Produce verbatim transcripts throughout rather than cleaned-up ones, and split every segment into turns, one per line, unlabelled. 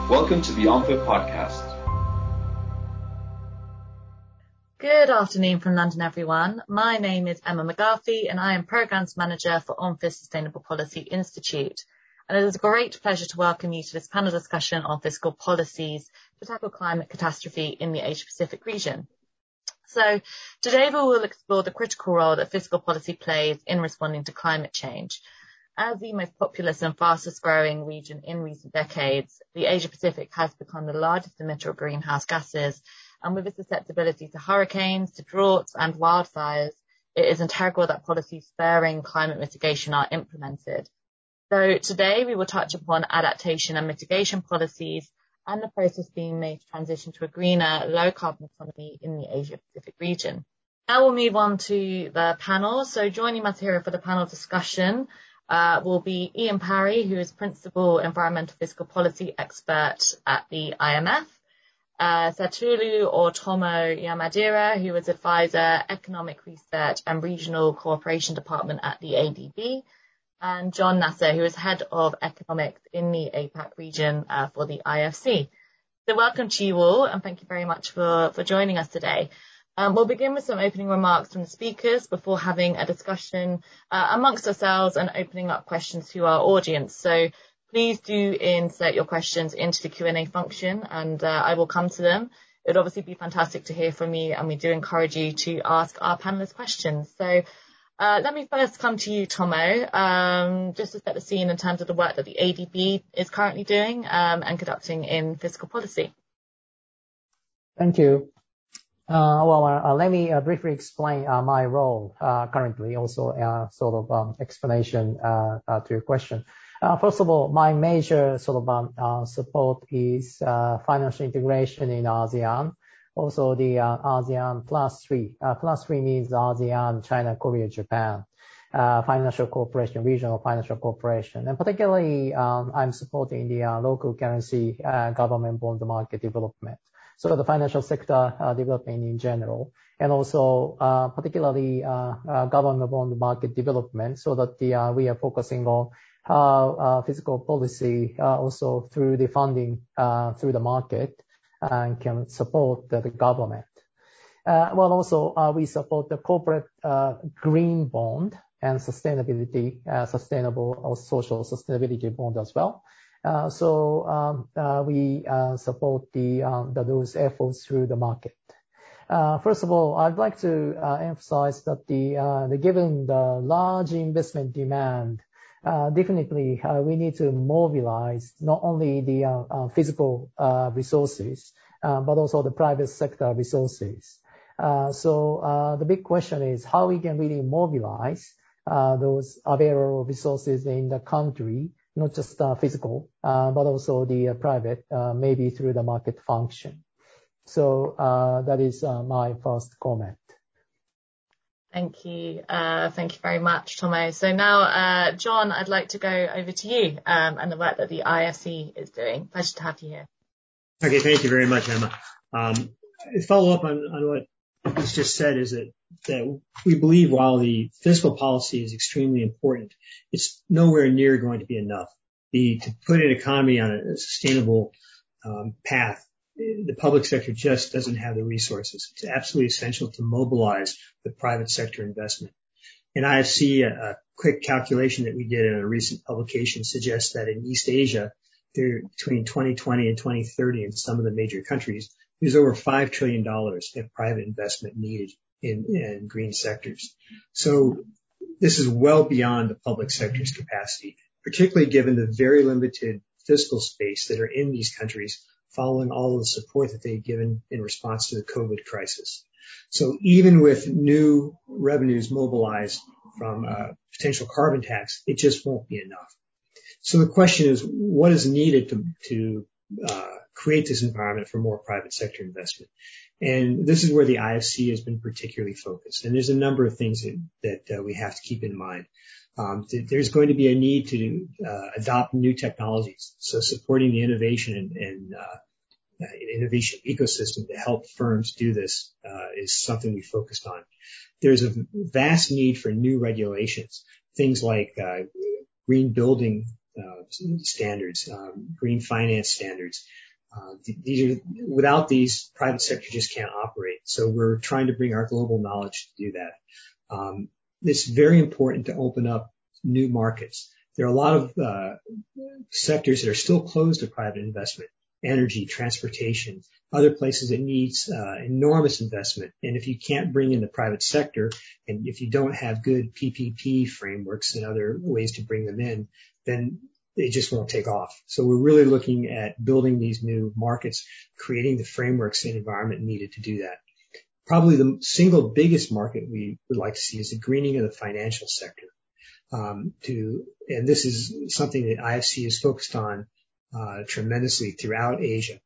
Welcome to the ONFIT podcast.
Good afternoon from London, everyone. My name is Emma McGarvey, and I am Programmes Manager for ONFIT Sustainable Policy Institute. And it is a great pleasure to welcome you to this panel discussion on fiscal policies to tackle climate catastrophe in the Asia-Pacific region. So today we will explore the critical role that fiscal policy plays in responding to climate change. As the most populous and fastest growing region in recent decades, the Asia-Pacific has become the largest emitter of greenhouse gases, and with its susceptibility to hurricanes, to droughts and wildfires, it is integral that policies spurring climate mitigation are implemented. So today we will touch upon adaptation and mitigation policies and the process being made to transition to a greener, low-carbon economy in the Asia-Pacific region. Now we'll move on to the panel. So joining us here for the panel discussion uh, will be Ian Parry, who is Principal Environmental Fiscal Policy Expert at the I M F, uh, Satoru Otomo Yamadera, who is Advisor, Economic Research and Regional Cooperation Department at the A D B, and John Nasser, who is Head of Economics in the APAC region uh, for the I F C. So welcome to you all, and thank you very much for, for joining us today. Um, we'll begin with some opening remarks from the speakers before having a discussion uh, amongst ourselves and opening up questions to our audience. So please do insert your questions into the Q and A function, and uh, I will come to them. It would obviously be fantastic to hear from you, and we do encourage you to ask our panelists questions. So Uh, let me first come to you, Tomo, um, just to set the scene in terms of the work that the A D B is currently doing um, and conducting in fiscal policy.
Thank you. Uh, well, uh, let me uh, briefly explain uh, my role uh, currently, also uh, sort of um, explanation uh, uh, to your question. Uh, first of all, my major sort of um, uh, support is uh, financial integration in ASEAN. Also, the uh, ASEAN plus three. Uh, plus three means ASEAN, China, Korea, Japan. Uh, financial cooperation, regional financial cooperation. And particularly, um, I'm supporting the uh, local currency uh, government bond market development. So the financial sector uh, development in general. And also, uh, particularly, uh, uh, government bond market development, so that the, uh, we are focusing on how uh, fiscal policy uh, also through the funding uh, through the market and can support the, the government. Uh, well, also, uh, we support the corporate uh, green bond and sustainability, uh, sustainable or social sustainability bond as well. Uh, so um, uh, we uh, support the, um, the those efforts through the market. Uh, first of all, I'd like to uh, emphasize that the, uh, the given the large investment demand, Uh, definitely, uh, we need to mobilize not only the uh, uh, physical uh, resources, uh, but also the private sector resources. Uh, so uh, the big question is how we can really mobilize uh, those available resources in the country, not just uh, physical, uh, but also the uh, private, uh, maybe through the market function. So uh, that is uh, my first comment.
Thank you. Uh, thank you very much, Tomo. So now, uh, John, I'd like to go over to you um, and the work that the I F C is doing. Pleasure to have you here.
Okay, thank you very much, Emma. Um, follow up on, on what was just said is that, that we believe while the fiscal policy is extremely important, it's nowhere near going to be enough. The, to put an economy on a sustainable um, path, the public sector just doesn't have the resources. It's absolutely essential to mobilize the private sector investment. And I F C, a, a quick calculation that we did in a recent publication suggests that in East Asia, there, between twenty twenty and twenty thirty in some of the major countries, there's over five trillion dollars of private investment needed in, in green sectors. So this is well beyond the public sector's capacity, particularly given the very limited fiscal space that are in these countries following all of the support that they've given in response to the COVID crisis. So even with new revenues mobilized from a potential carbon tax, it just won't be enough. So the question is, what is needed to, to uh, create this environment for more private sector investment? And this is where the I F C has been particularly focused. And there's a number of things that, that uh, we have to keep in mind. Um, th- there's going to be a need to uh, adopt new technologies. So supporting the innovation and, and uh, innovation ecosystem to help firms do this uh, is something we focused on. There's a vast need for new regulations, things like uh, green building uh, standards, um, green finance standards. Uh, these are, without these, private sector just can't operate. So we're trying to bring our global knowledge to do that. Um, it's very important to open up new markets. There are a lot of uh, sectors that are still closed to private investment: energy, transportation, other places that needs uh, enormous investment. And if you can't bring in the private sector, and if you don't have good P P P frameworks and other ways to bring them in, then it just won't take off. So we're really looking at building these new markets, creating the frameworks and environment needed to do that. Probably the single biggest market we would like to see is the greening of the financial sector. Um, to, and this is something that I F C is focused on uh, tremendously throughout Asia.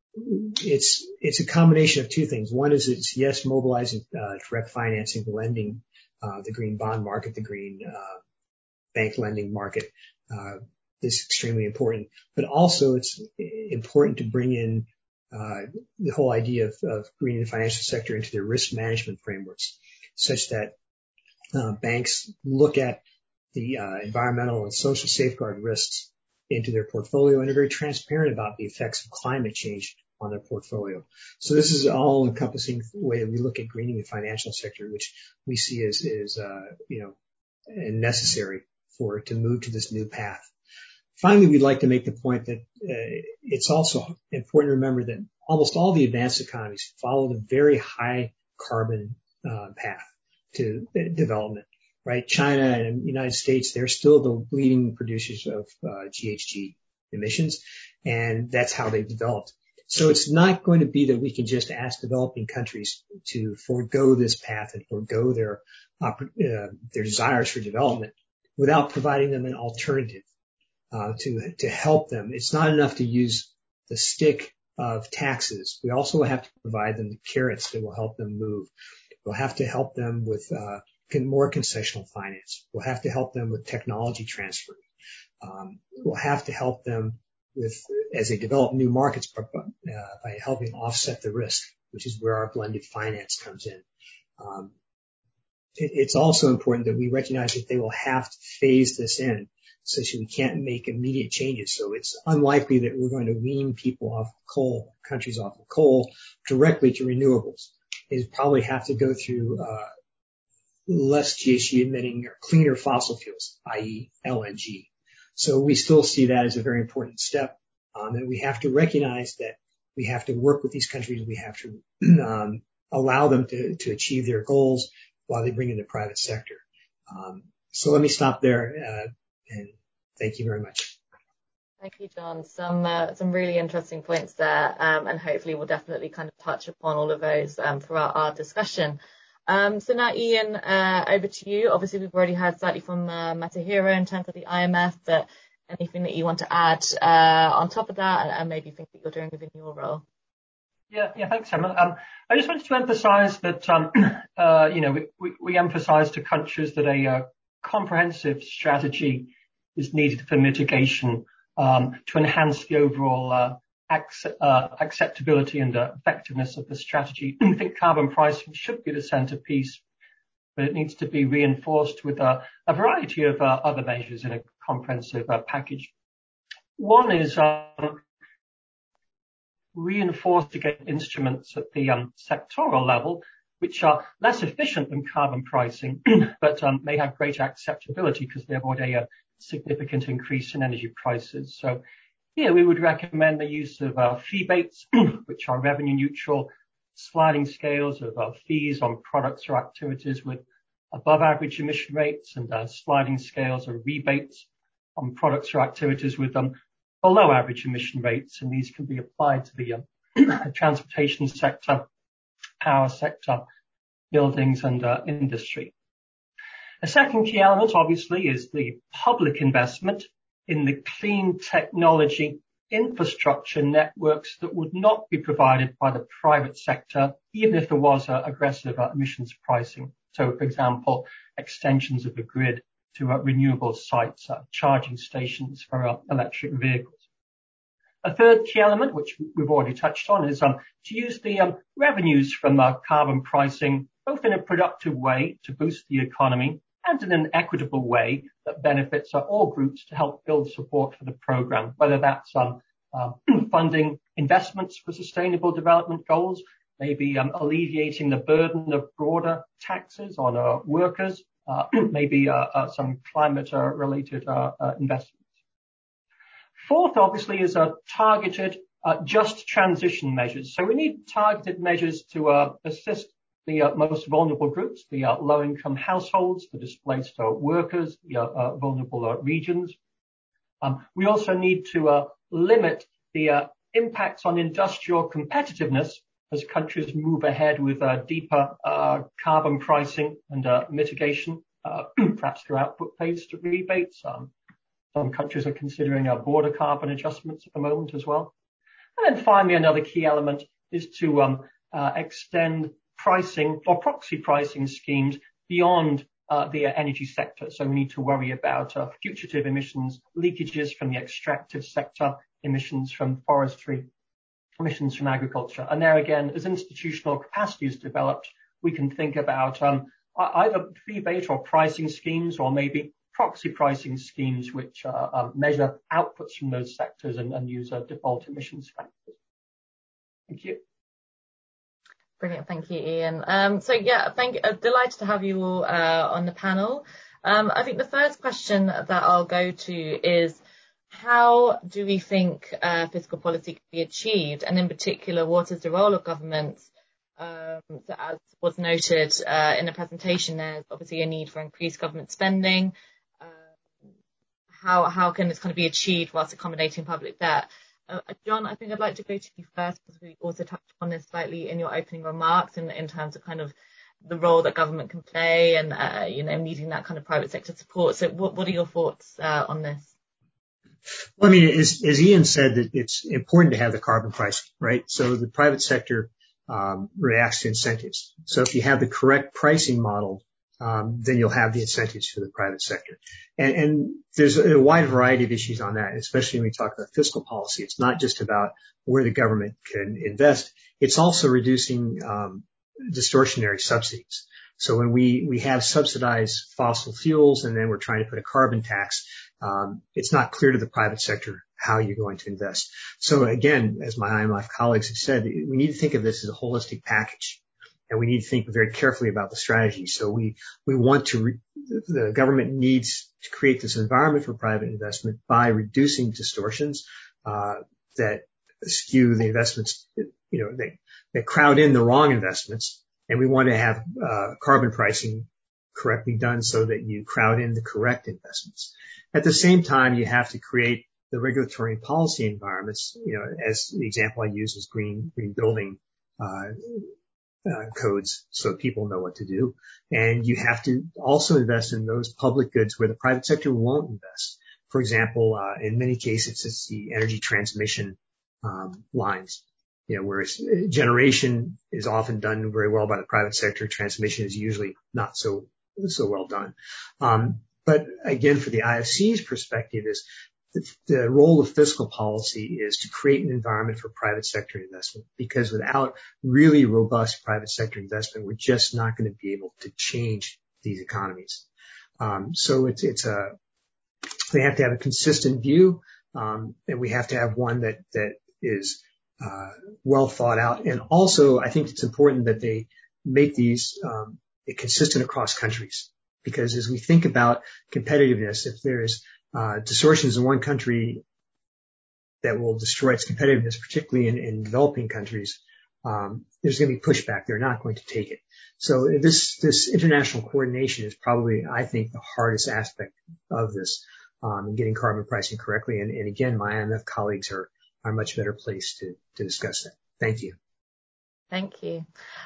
It's it's a combination of two things. One is it's yes, mobilizing uh, direct financing, lending, uh, the green bond market, the green uh, bank lending market. Uh, is extremely important, but also it's important to bring in uh, the whole idea of, of greening the financial sector into their risk management frameworks, such that uh, banks look at the uh, environmental and social safeguard risks into their portfolio and are very transparent about the effects of climate change on their portfolio. So this is all encompassing way that we look at greening the financial sector, which we see as, as uh, you know, necessary for it to move to this new path. Finally, we'd like to make the point that uh, it's also important to remember that almost all the advanced economies follow the very high carbon uh, path to development, right? China and the United States, they're still the leading producers of uh, G H G emissions, and that's how they've developed. So it's not going to be that we can just ask developing countries to forego this path and forego their uh, their desires for development without providing them an alternative. Uh, to, to help them. It's not enough to use the stick of taxes. We also have to provide them the carrots that will help them move. We'll have to help them with, uh, more concessional finance. We'll have to help them with technology transfer. Um, we'll have to help them with, as they develop new markets, uh, by helping offset the risk, which is where our blended finance comes in. Um, it, it's also important that we recognize that they will have to phase this in, such that we can't make immediate changes. So it's unlikely that we're going to wean people off coal, countries off of coal directly to renewables. They probably have to go through uh, less G H G emitting or cleaner fossil fuels, that is L N G. So we still see that as a very important step. Um, and we have to recognize that we have to work with these countries. We have to um, allow them to, to achieve their goals while they bring in the private sector. Um, so let me stop there. Uh, And thank you very much.
Thank you, John. Some uh, some really interesting points there, um, and hopefully we'll definitely kind of touch upon all of those um, throughout our discussion. Um, so now, Ian, uh, over to you. Obviously, we've already heard slightly from uh, Masahiro in terms of the I M F, but anything that you want to add uh, on top of that, and, and maybe think that you're doing within your role?
Yeah, yeah, thanks, Emma. Um, I just wanted to emphasize that, um, uh, you know, we, we, we emphasize to countries that a uh, comprehensive strategy is needed for mitigation um, to enhance the overall uh, ac- uh, acceptability and uh, effectiveness of the strategy. I think carbon pricing should be the centerpiece, but it needs to be reinforced with uh, a variety of uh, other measures in a comprehensive uh, package. One is um, reinforced against instruments at the um, sectoral level, which are less efficient than carbon pricing, but um, may have greater acceptability because they avoid a, a significant increase in energy prices. So here we would recommend the use of uh, fee-bates, which are revenue neutral, sliding scales of uh, fees on products or activities with above average emission rates, and uh, sliding scales of rebates on products or activities with um, below average emission rates. And these can be applied to the um, transportation sector, power sector, buildings and uh, industry. A second key element, obviously, is the public investment in the clean technology infrastructure networks that would not be provided by the private sector, even if there was uh, aggressive uh, emissions pricing. So, for example, extensions of the grid to uh, renewable sites, uh, charging stations for uh, electric vehicles. A third key element, which we've already touched on, is um, to use the um, revenues from uh, carbon pricing both in a productive way to boost the economy and in an equitable way that benefits uh, all groups to help build support for the program, whether that's um, uh, funding investments for sustainable development goals, maybe um, alleviating the burden of broader taxes on uh, workers, uh, maybe uh, uh, some climate-related uh, uh, investments. Fourth, obviously, is uh, targeted uh, just transition measures. So we need targeted measures to uh, assist the uh, most vulnerable groups, the uh, low-income households, the displaced uh, workers, the uh, uh, vulnerable uh, regions. Um, we also need to uh, limit the uh, impacts on industrial competitiveness as countries move ahead with uh, deeper uh, carbon pricing and uh, mitigation, uh, perhaps through output-based rebates. Um, some countries are considering uh, border carbon adjustments at the moment as well. And then finally, another key element is to um, uh, extend pricing or proxy pricing schemes beyond uh, the uh, energy sector. So we need to worry about uh, fugitive emissions, leakages from the extractive sector, emissions from forestry, emissions from agriculture. And there again, as institutional capacity is developed, we can think about um, either fee-based or pricing schemes, or maybe proxy pricing schemes which uh, um, measure outputs from those sectors and, and use uh, default emissions factors. Thank you.
Brilliant. Thank you, Ian. Um, so yeah, thank you. Uh, delighted to have you all uh, on the panel. Um, I think the first question that I'll go to is, how do we think uh, fiscal policy can be achieved? And in particular, what is the role of governments? Um, so as was noted uh, in the presentation, there's obviously a need for increased government spending. Um, how, how can this kind of be achieved whilst accommodating public debt? Uh, John, I think I'd like to go to you first, because we also touched on this slightly in your opening remarks in, in terms of kind of the role that government can play and, uh, you know, needing that kind of private sector support. So what, what are your thoughts uh, on this?
Well, I mean, as, as Ian said, that it's important to have the carbon pricing, right? So the private sector um, reacts to incentives. So if you have the correct pricing model, um, then you'll have the incentives for the private sector. And, and there's a wide variety of issues on that, especially when we talk about fiscal policy. It's not just about where the government can invest. It's also reducing um, distortionary subsidies. So when we, we have subsidized fossil fuels and then we're trying to put a carbon tax, um, it's not clear to the private sector how you're going to invest. So again, as my I M F colleagues have said, we need to think of this as a holistic package. And we need to think very carefully about the strategy. So we, we want to, re- the government needs to create this environment for private investment by reducing distortions, uh, that skew the investments, you know, they, they crowd in the wrong investments. And we want to have, uh, carbon pricing correctly done so that you crowd in the correct investments. At the same time, you have to create the regulatory and policy environments, you know, as the example I use is green, green building, uh, Uh, codes so people know what to do. And you have to also invest in those public goods where the private sector won't invest. For example, uh, in many cases, it's the energy transmission um, lines, you know, whereas generation is often done very well by the private sector. Transmission is usually not so, so well done. Um, but again, for the I F C's perspective is The, the role of fiscal policy is to create an environment for private sector investment, because without really robust private sector investment, we're just not going to be able to change these economies. Um, so it's, it's a, we have to have a consistent view, um, and we have to have one that, that is, uh, well thought out. And also, I think it's important that they make these, um, consistent across countries, because as we think about competitiveness, if there's Uh, distortions in one country that will destroy its competitiveness, particularly in, in developing countries, um, there's going to be pushback. They're not going to take it. So this, this international coordination is probably, I think, the hardest aspect of this, um, in getting carbon pricing correctly. And, and again, my I M F colleagues are, are much better placed to, to discuss that. Thank you.
Thank you.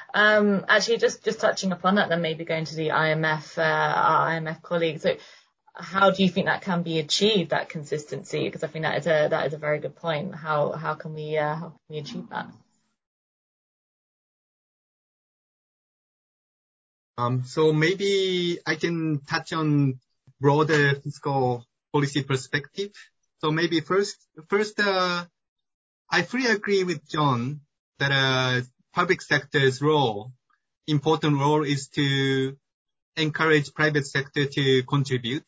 Um, actually, just, just touching upon that, then maybe going to the I M F, uh, our I M F colleagues. So, how do you think that can be achieved, that consistency? Because I think that is a that is a very good point. How how can we uh, how can we achieve that?
Um, so maybe I can touch on broader fiscal policy perspective. So maybe first first uh, I fully agree with John that uh, public sector's role, important role, is to encourage private sector to contribute.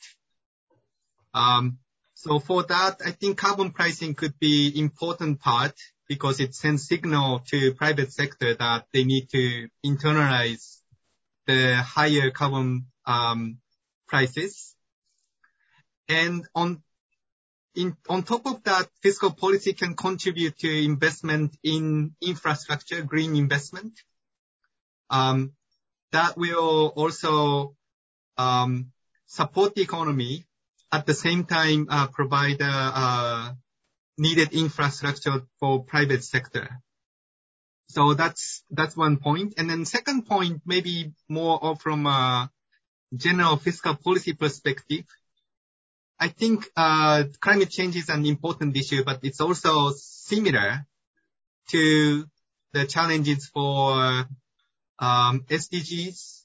Um, so for that, I think carbon pricing could be important part because it sends signal to private sector that they need to internalize the higher carbon um, prices. And on in, on top of that, fiscal policy can contribute to investment in infrastructure, green investment. Um, that will also um, support the economy, at the same time uh, provide uh, uh, needed infrastructure for private sector. So that's that's one point. And then second point, maybe more from a general fiscal policy perspective. I think uh, climate change is an important issue, but it's also similar to the challenges for um, S D Gs.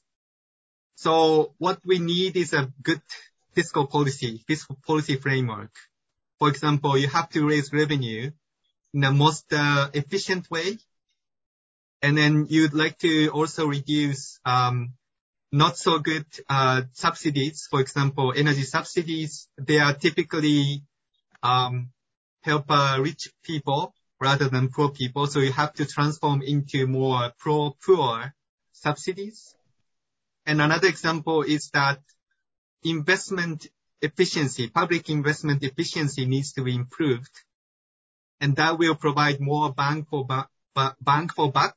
So what we need is a good fiscal policy, fiscal policy framework. For example, you have to raise revenue in the most uh, efficient way. And then you'd like to also reduce um, not so good uh, subsidies. For example, energy subsidies, they are typically um, help uh, rich people rather than poor people. So you have to transform into more pro-poor subsidies. And another example is that investment efficiency, public investment efficiency needs to be improved. And that will provide more bang for buck, bang for buck.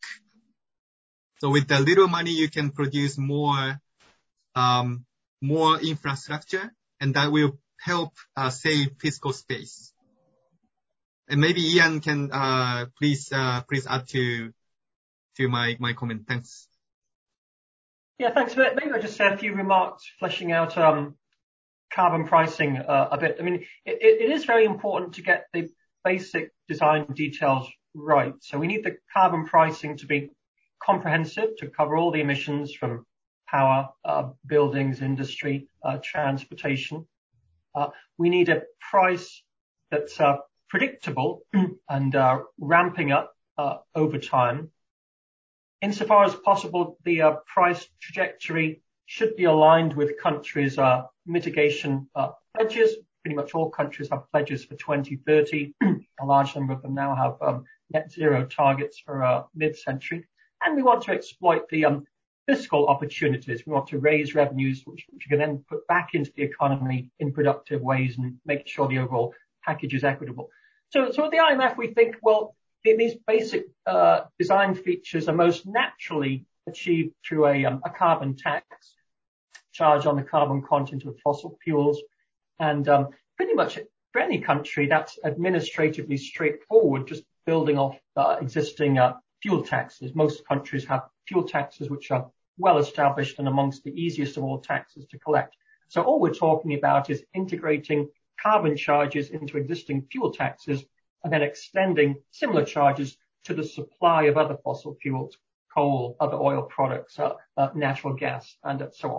So with the little money, you can produce more, um, more infrastructure, and that will help uh, save fiscal space. And maybe Ian can uh, please uh, please add to to my my comment. Thanks.
Yeah, thanks. Maybe I'll just say a few remarks fleshing out um, carbon pricing uh, a bit. I mean, it, it is very important to get the basic design details right. So we need the carbon pricing to be comprehensive, to cover all the emissions from power, uh, buildings, industry, uh, transportation. Uh, we need a price that's uh, predictable and uh, ramping up uh, over time. Insofar as possible, the uh, price trajectory should be aligned with countries' uh, mitigation uh, pledges. Pretty much all countries have pledges for twenty thirty. A large number of them now have um, net zero targets for uh, mid-century. And we want to exploit the um, fiscal opportunities. We want to raise revenues, which, which you can then put back into the economy in productive ways and make sure the overall package is equitable. So, so at the I M F, we think, well, these basic uh, design features are most naturally achieved through a, um, a carbon tax charge on the carbon content of fossil fuels. And um, pretty much for any country, that's administratively straightforward, just building off uh, existing uh, fuel taxes. Most countries have fuel taxes which are well established and amongst the easiest of all taxes to collect. So all we're talking about is integrating carbon charges into existing fuel taxes and then extending similar charges to the supply of other fossil fuels, coal, other oil products, uh, uh, natural gas, and uh, so on.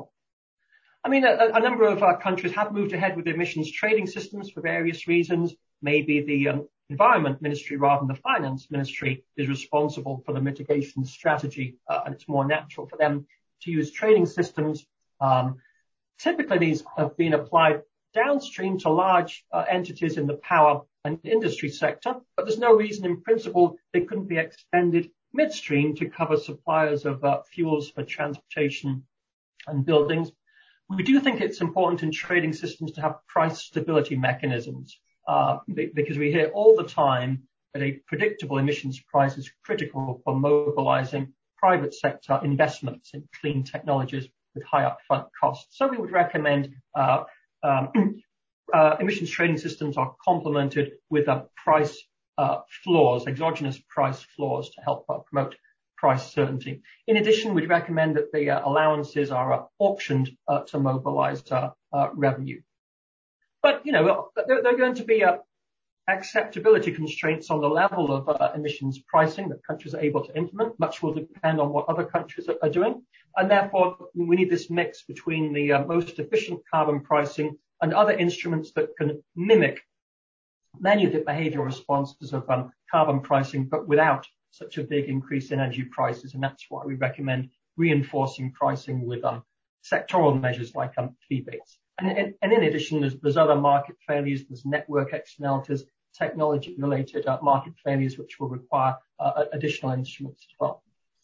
I mean, a, a number of uh, countries have moved ahead with emissions trading systems for various reasons. Maybe the um, Environment Ministry rather than the Finance Ministry is responsible for the mitigation strategy, uh, and it's more natural for them to use trading systems. Um, typically, these have been applied downstream to large uh, entities in the power and industry sector, but there's no reason in principle they couldn't be extended midstream to cover suppliers of uh, fuels for transportation and buildings. We do think it's important in trading systems to have price stability mechanisms, uh, because we hear all the time that a predictable emissions price is critical for mobilizing private sector investments in clean technologies with high upfront costs. So we would recommend uh, um, uh, emissions trading systems are complemented with uh, price uh, floors, exogenous price floors to help uh, promote price certainty. In addition, we'd recommend that the uh, allowances are uh, auctioned uh, to mobilize uh, uh, revenue. But, you know, there, there are going to be uh, acceptability constraints on the level of uh, emissions pricing that countries are able to implement. Much will depend on what other countries are, are doing. And therefore, we need this mix between the uh, most efficient carbon pricing and other instruments that can mimic many of the behavioral responses of um, carbon pricing, but without such a big increase in energy prices. And that's why we recommend reinforcing pricing with um, sectoral measures like um, fee-based. And, and, and in addition, there's, there's other market failures, there's network externalities, technology-related uh, market failures, which will require uh, additional instruments as well.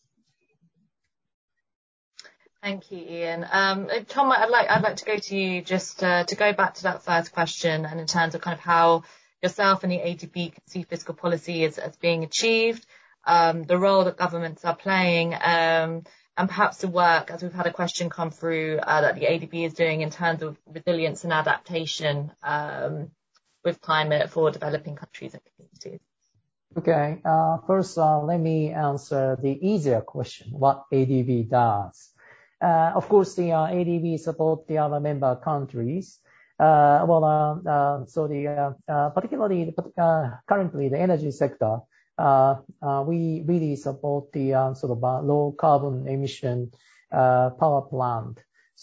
Thank you, Ian. Um, Tom, I'd like I'd like to go to you just uh, to go back to that first question, and in terms of kind of how yourself and the A D B can see fiscal policy as, as being achieved, um, the role that governments are playing, um, and perhaps the work, as we've had a question come through, uh, that the A D B is doing in terms of resilience and adaptation um, with climate for developing countries and communities.
Okay. Uh, first, uh, let me answer the easier question: what A D B does. Uh, of course, the uh, A D B support the other member countries. Uh, well, uh, uh, so the uh, uh, particularly uh, currently the energy sector, uh, uh, we really support the uh, sort of uh, low carbon emission uh, power plant.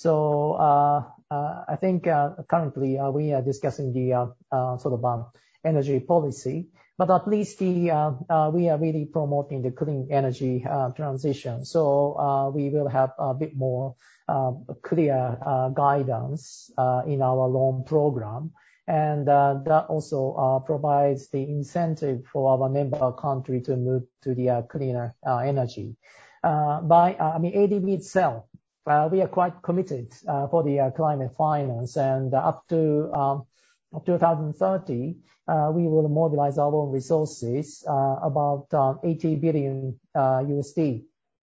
So uh, uh, I think uh, currently uh, we are discussing the uh, uh, sort of uh, energy policy. But at least the, uh, uh, we are really promoting the clean energy uh, transition. So uh, we will have a bit more uh, clear uh, guidance uh, in our loan program. And uh, that also uh, provides the incentive for our member country to move to the uh, cleaner uh, energy. Uh, by, uh, I mean, A D B itself, uh, we are quite committed uh, for the uh, climate finance, and uh, up to um, twenty thirty, uh, we will mobilize our own resources, uh, about uh, eighty billion uh, U S D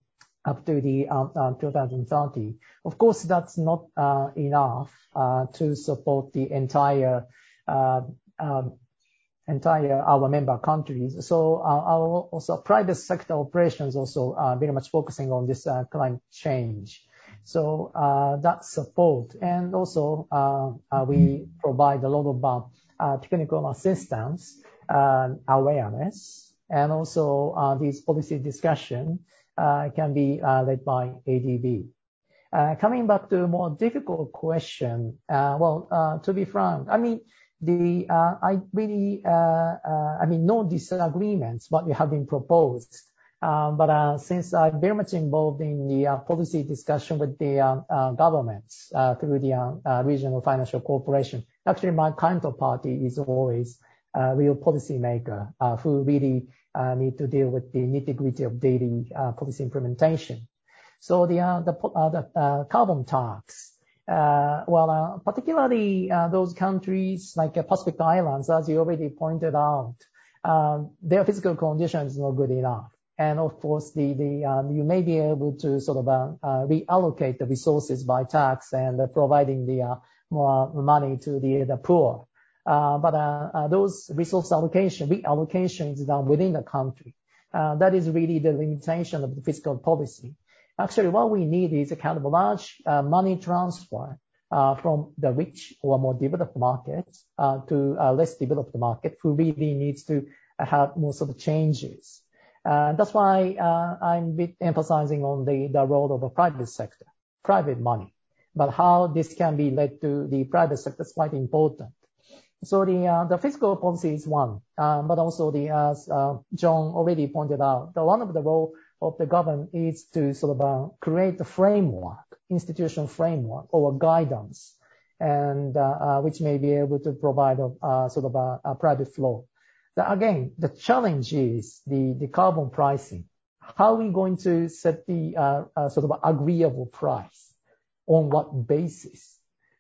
up to the um, uh, twenty thirty. Of course, that's not uh, enough uh, to support the entire uh, um, entire our member countries. So uh, our also private sector operations also uh, very much focusing on this uh, climate change. So uh, that support, and also uh, uh, we provide a lot of uh, uh, technical assistance, uh, awareness, and also uh, this policy discussion uh, can be uh, led by A D B. Uh, coming back to a more difficult question, uh, well, uh, to be frank, I mean, the uh, I really, uh, uh, I mean, no disagreements what you have been proposed. Um, but uh, since I'm very much involved in the uh, policy discussion with the uh, uh, governments uh, through the uh, uh, regional financial corporation, actually my counterparty is always a real policymaker uh, who really uh, need to deal with the nitty-gritty of daily uh, policy implementation. So the uh, the, uh, the uh, carbon tax, uh, well, uh, particularly uh, those countries like uh, Pacific Islands, as you already pointed out, uh, their physical condition is not good enough. And of course, the, the, um, you may be able to sort of, uh, uh, reallocate the resources by tax and uh, providing the, uh, more money to the, the poor. Uh, but, uh, uh, those resource allocation, reallocation is done within the country. Uh, that is really the limitation of the fiscal policy. Actually, what we need is a kind of a large, uh, money transfer, uh, from the rich or more developed markets, uh, to a less developed market who really needs to have more sort of changes. Uh, that's why uh, I'm a bit emphasizing on the, the role of the private sector, private money. But how this can be led to the private sector is quite important. So the uh, the fiscal policy is one, uh, but also the as uh, John already pointed out, the one of the role of the government is to sort of uh, create a framework, institutional framework or guidance, and uh, uh, which may be able to provide a uh, sort of a, a private flow. The, again, the challenge is the, the carbon pricing. How are we going to set the uh, uh, sort of agreeable price? On what basis?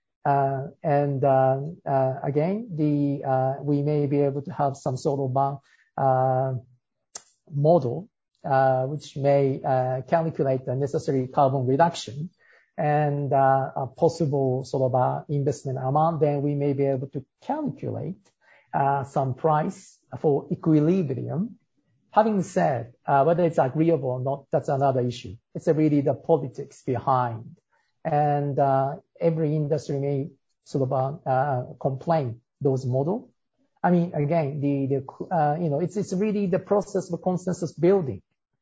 Uh, and uh, uh, again, the uh, we may be able to have some sort of uh, model uh, which may uh, calculate the necessary carbon reduction and uh, a possible sort of uh, investment amount. Then we may be able to calculate uh, some price for equilibrium. Having said, uh, whether it's agreeable or not, that's another issue. It's really the politics behind. And uh, every industry may sort of uh, uh, complain those model. I mean, again, the, the uh, you know, it's, it's really the process of consensus building.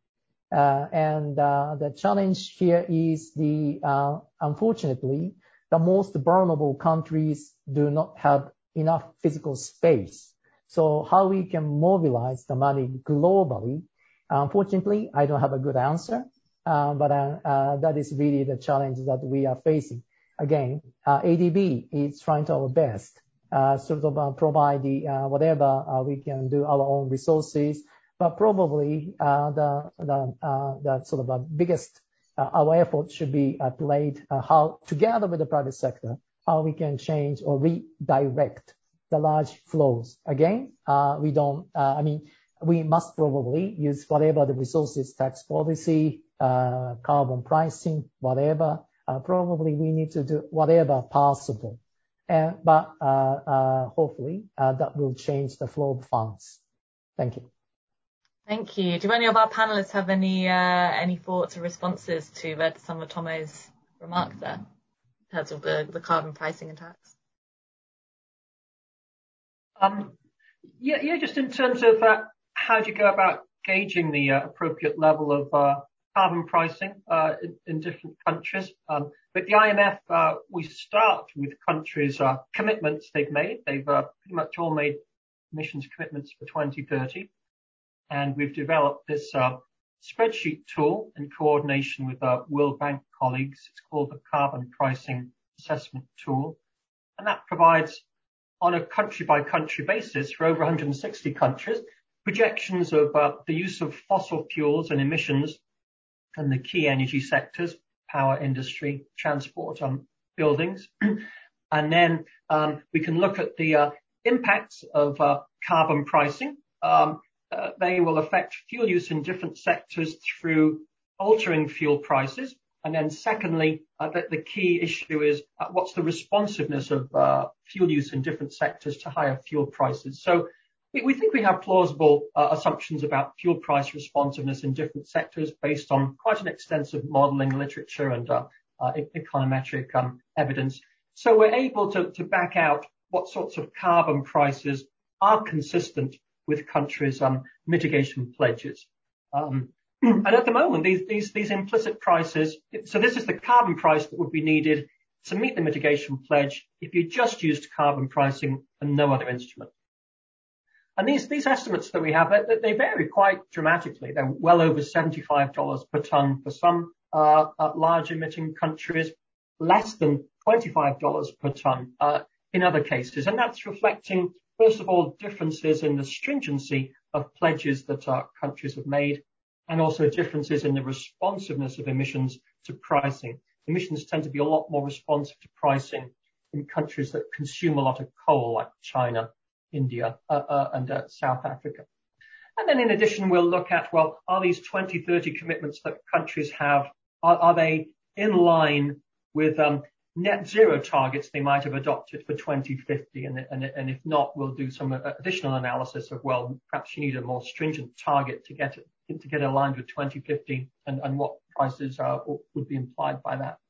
Uh, and uh, the challenge here is the, uh, unfortunately, the most vulnerable countries do not have enough physical space. So how we can mobilize the money globally, unfortunately, I don't have a good answer. Uh, but uh, uh, that is really the challenge that we are facing. Again, uh, A D B is trying to our best, uh, sort of uh, provide the uh, whatever uh, we can do our own resources, but probably uh, the the uh, the sort of uh, biggest uh, our effort should be uh, played uh, how together with the private sector how we can change or redirect the large flows. Again, uh, we don't. Uh, I mean, we must probably use whatever the resources, tax policy, uh, carbon pricing, whatever. Uh, probably we need to do whatever possible, and but uh, uh, hopefully uh, that will change the flow of funds. Thank you.
Thank you. Do any of our panelists have any uh, any thoughts or responses to uh, some of Tomo's remarks there in terms of the, the carbon pricing and tax?
Um, yeah, yeah. Just in terms of uh, how do you go about gauging the uh, appropriate level of uh, carbon pricing uh, in, in different countries. Um, but the I M F, uh, we start with countries' uh, commitments they've made. They've uh, pretty much all made emissions commitments for twenty thirty. And we've developed this uh, spreadsheet tool in coordination with our World Bank colleagues. It's called the Carbon Pricing Assessment Tool. And that provides, on a country-by-country basis for over one hundred sixty countries, projections of uh, the use of fossil fuels and emissions and the key energy sectors, power industry, transport, um, buildings. And then um, we can look at the uh, impacts of uh, carbon pricing. Um, uh, they will affect fuel use in different sectors through altering fuel prices. And then secondly, uh, the, the key issue is uh, what's the responsiveness of uh, fuel use in different sectors to higher fuel prices. So we think we have plausible uh, assumptions about fuel price responsiveness in different sectors based on quite an extensive modeling literature and uh, uh, econometric um, evidence. So we're able to, to back out what sorts of carbon prices are consistent with countries' um, mitigation pledges. Um, and at the moment, these, these, these implicit prices, so this is the carbon price that would be needed to meet the mitigation pledge if you just used carbon pricing and no other instrument. And these, these estimates that we have, they, they vary quite dramatically. They're well over seventy-five dollars per ton for some uh, uh, large emitting countries, less than twenty-five dollars per ton uh, in other cases. And that's reflecting, first of all, differences in the stringency of pledges that uh, countries have made, and also differences in the responsiveness of emissions to pricing. Emissions tend to be a lot more responsive to pricing in countries that consume a lot of coal, like China, India, uh, uh, and uh, South Africa. And then in addition, we'll look at, well, are these twenty thirty commitments that countries have, are, are they in line with um, net zero targets they might have adopted for twenty fifty? And, and, and if not, we'll do some additional analysis of, well, perhaps you need a more stringent target to get it, to get aligned with twenty fifty, and, and what prices uh, would be implied by that.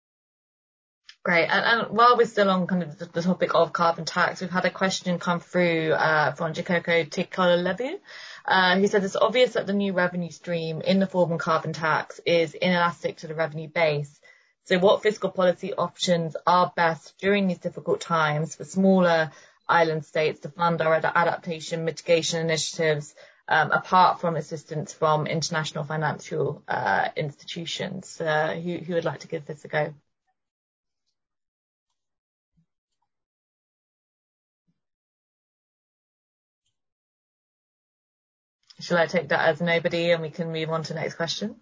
Great. And, and while we're still on kind of the, the topic of carbon tax, we've had a question come through uh, from Jikoko Tikololebu, uh, who said it's obvious that the new revenue stream in the form of carbon tax is inelastic to the revenue base. So what fiscal policy options are best during these difficult times for smaller island states to fund our adaptation mitigation initiatives, um, apart from assistance from international financial uh, institutions? Uh, who, who would like to give this a go? Shall I take that as nobody and we can move on to the next question?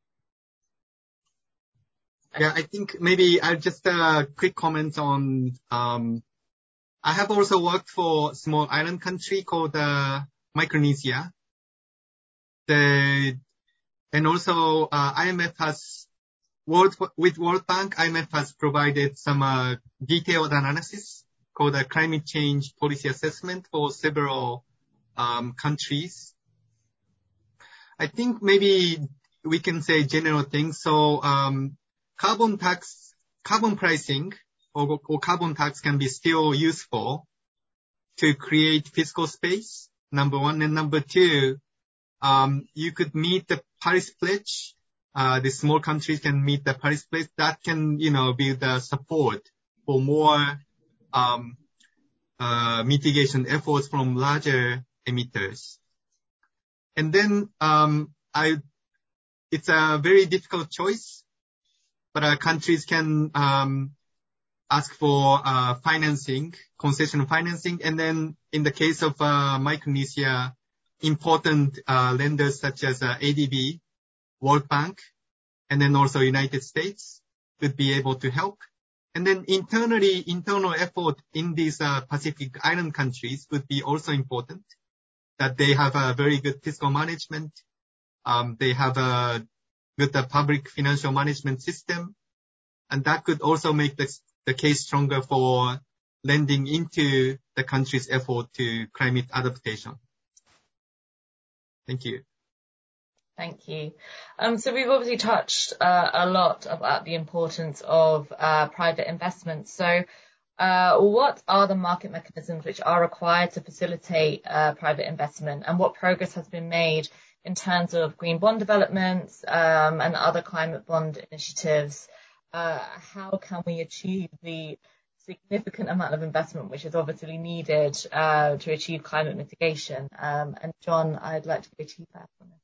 Yeah, I think maybe I'll just a uh, quick comment on, um, I have also worked for a small island country called uh, Micronesia. The, and also uh, I M F has, World, with World Bank, I M F has provided some uh, detailed analysis called a climate change policy assessment for several um, countries. I think maybe we can say general things. So, um, carbon tax, carbon pricing or, or carbon tax can be still useful to create fiscal space, number one. And number two, um, you could meet the Paris Pledge. Uh, the small countries can meet the Paris Pledge. That can, you know, be the support for more, um, uh, mitigation efforts from larger emitters. And then, um, I, it's a very difficult choice, but uh, countries can um, ask for uh, financing, concessional financing, and then in the case of uh, Micronesia, important uh, lenders such as uh, A D B, World Bank, and then also United States would be able to help. And then internally, internal effort in these uh, Pacific Island countries would be also important, that they have a very good fiscal management. Um, they have a good uh, public financial management system. And that could also make this, the case stronger for lending into the country's effort to climate adaptation. Thank you.
Thank you. Um, so we've obviously touched uh, a lot about the importance of uh, private investment. So uh, what are the market mechanisms which are required to facilitate uh, private investment, and what progress has been made in terms of green bond developments um, and other climate bond initiatives? Uh, how can we achieve the significant amount of investment which is obviously needed uh, to achieve climate mitigation? Um, and John, I'd like to go to you first on this.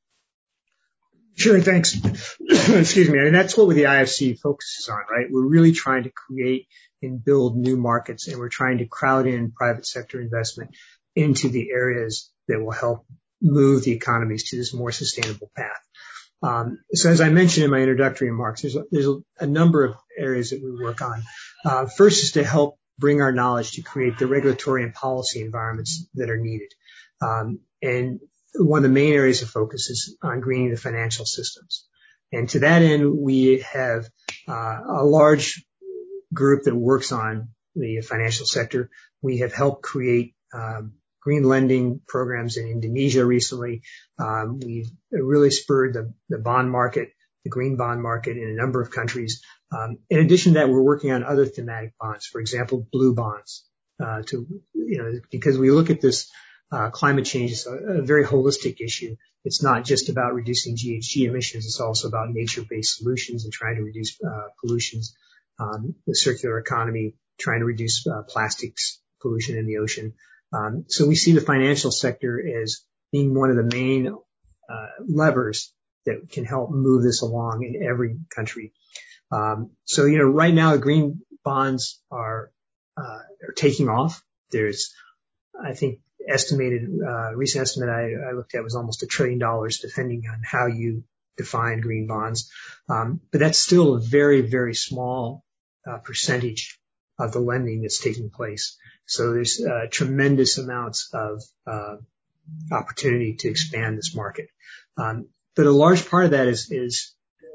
Sure, thanks. Excuse me. And that's what the I F C focuses on, right? We're really trying to create and build new markets, and we're trying to crowd in private sector investment into the areas that will help move the economies to this more sustainable path. Um, so as I mentioned in my introductory remarks, there's a, there's a, a number of areas that we work on. Uh, first is to help bring our knowledge to create the regulatory and policy environments that are needed. Um, and one of the main areas of focus is on greening the financial systems. And to that end, we have uh, a large group that works on the financial sector. We have helped create um, green lending programs in Indonesia recently. Um, we've really spurred the, the bond market, the green bond market in a number of countries. Um, in addition to that, we're working on other thematic bonds, for example, blue bonds, uh, to, you know, because we look at this Uh, climate change is a, a very holistic issue. It's not just about reducing G H G emissions. It's also about nature-based solutions and trying to reduce uh, pollutions, um, the circular economy, trying to reduce uh, plastics pollution in the ocean. Um, so we see the financial sector as being one of the main uh, levers that can help move this along in every country. Um, so, you know, right now the green bonds are, uh, are taking off. There's, I think, estimated, uh, recent estimate I, I looked at was almost a trillion dollars, depending on how you define green bonds. Um, but that's still a very, very small uh, percentage of the lending that's taking place. So there's uh, tremendous amounts of uh, opportunity to expand this market. Um, but a large part of that is, is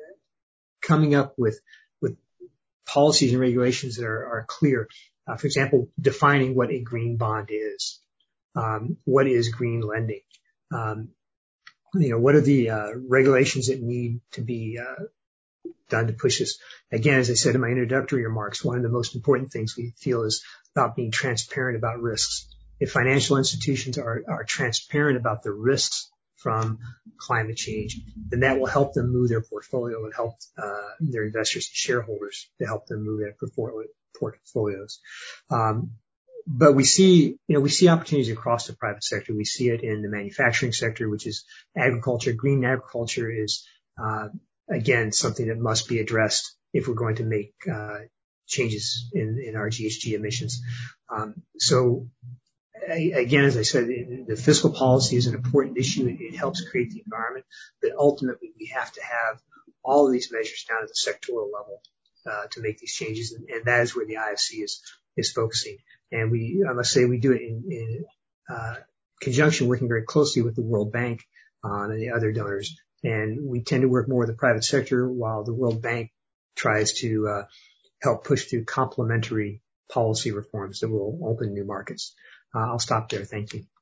coming up with, with policies and regulations that are, are clear. Uh, for example, defining what a green bond is. Um, what is green lending? Um, you know, what are the uh, regulations that need to be uh, done to push this? Again, as I said in my introductory remarks, one of the most important things we feel is about being transparent about risks. If financial institutions are, are transparent about the risks from climate change, then that will help them move their portfolio and help uh, their investors and shareholders to help them move their portfolios. Um, But we see, you know, we see opportunities across the private sector. We see it in the manufacturing sector, which is agriculture. Green agriculture is, uh, again, something that must be addressed if we're going to make, uh, changes in, in our G H G emissions. Um, so again, as I said, the fiscal policy is an important issue. It, it helps create the environment, but ultimately we have to have all of these measures down at the sectoral level, uh, to make these changes. And, and that is where the I F C is, is focusing. And we, I must say, we do it in, in uh, conjunction, working very closely with the World Bank uh, and the other donors. And we tend to work more with the private sector, while the World Bank tries to uh, help push through complementary policy reforms that will open new markets. Uh, I'll stop there. Thank you.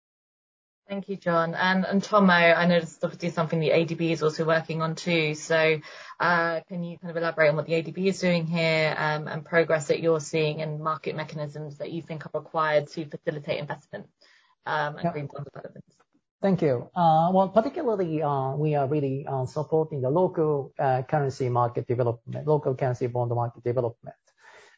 Thank you, John. And, and Tomo, I noticed obviously something the A D B is also working on too. So uh, can you kind of elaborate on what the A D B is doing here um, and progress that you're seeing and market mechanisms that you think are required to facilitate investment um, and yeah. green bond developments?
Thank you. Uh, well, particularly, uh, we are really uh, supporting the local uh, currency market development, local currency bond market development.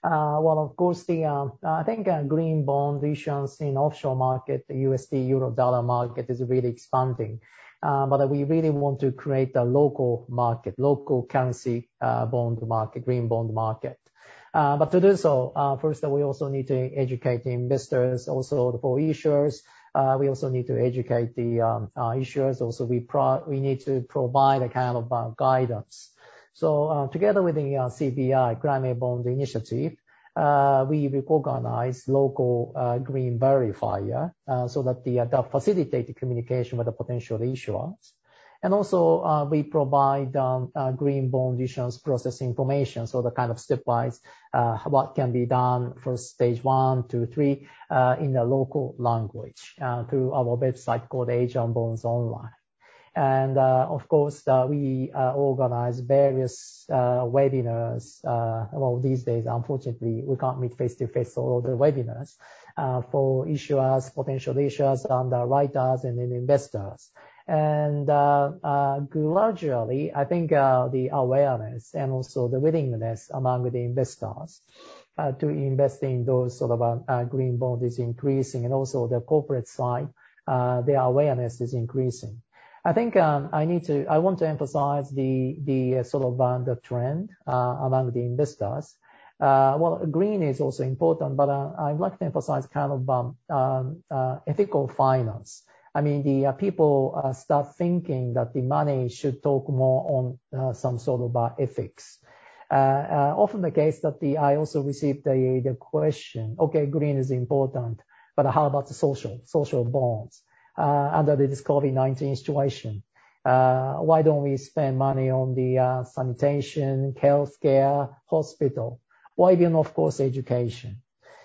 Uh, well, of course, the uh, I think uh, green bond issuance in offshore market, the U S D euro dollar market is really expanding. Uh, but we really want to create a local market, local currency uh, bond market, green bond market. Uh, but to do so, uh, first we also need to educate the investors, also for issuers. Uh, we also need to educate the um, uh, issuers. Also, we pro we need to provide a kind of uh, guidance. So uh, together with the uh, C B I, Climate Bond Initiative, uh, we recognize local uh, green verifier uh, so that the, uh, that facilitate the communication with the potential issuers. And also uh, we provide um, uh, green bond issuance process information, so the kind of stepwise uh, what can be done for stage one, two, three uh, in the local language uh, through our website called Asian Bonds Online. And, uh, of course, uh, we, uh, organize various, uh, webinars. Uh, well, these days, unfortunately, we can't meet face to face all the webinars, uh, for issuers, potential issuers, and uh, writers and then investors. And, uh, uh, gradually, I think, uh, the awareness and also the willingness among the investors, uh, to invest in those sort of, uh, uh green bonds is increasing. And also the corporate side, uh, their awareness is increasing. I think um, I need to. I want to emphasize the the uh, sort of uh, the trend uh, among the investors. Uh, well, green is also important, but uh, I'd like to emphasize kind of um, um, uh, ethical finance. I mean, the uh, people uh, start thinking that the money should talk more on uh, some sort of uh, ethics. Uh, uh, often the case that the I also received the the question. Okay, green is important, but how about the social social bonds? Uh, under this COVID nineteen situation, uh, why don't we spend money on the uh, sanitation, healthcare, hospital, or even, of course, education?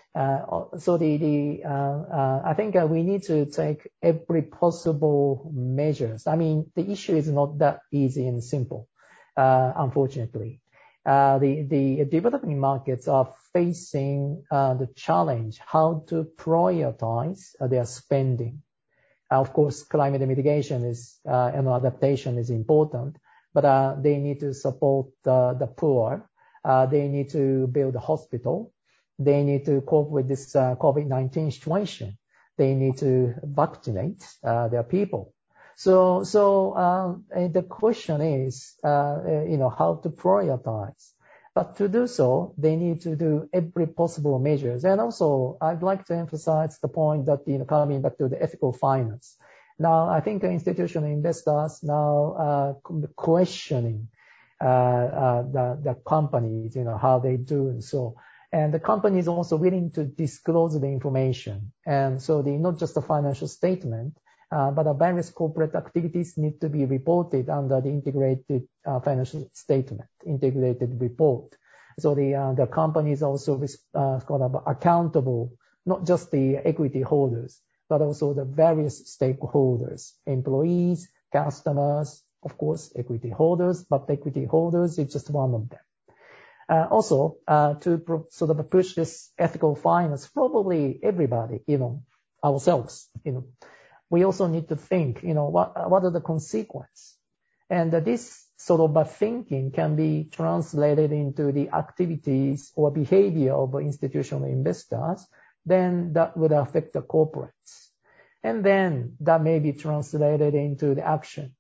Uh, so the, the uh, uh, I think uh, we need to take every possible measures. I mean, the issue is not that easy and simple, uh, unfortunately. Uh, the, the developing markets are facing uh, the challenge how to prioritize uh, their spending. Of course, climate mitigation is, uh, and adaptation is important, but, uh, they need to support, uh, the poor. Uh, they need to build a hospital. They need to cope with this, uh, COVID nineteen situation. They need to vaccinate, uh, their people. So, so, um, the question is, uh, you know, how to prioritize. But to do so, they need to do every possible measures. And also, I'd like to emphasize the point that, you know, coming back to the ethical finance. Now, I think institutional investors now are uh, questioning uh, uh, the, the companies, you know, how they do and so. And the company is also willing to disclose the information. And so the not just the financial statement, Uh, but the various corporate activities need to be reported under the integrated uh, financial statement, integrated report. So the uh, the company is also uh, kind of accountable, not just the equity holders, but also the various stakeholders, employees, customers, of course, equity holders, but equity holders is just one of them. Uh, also, uh, to pro- sort of push this ethical finance, probably everybody, you know, ourselves, you know, we also need to think, you know, what, what are the consequences? And uh, this sort of uh, thinking can be translated into the activities or behavior of institutional investors, then that would affect the corporates. And then that may be translated into the action.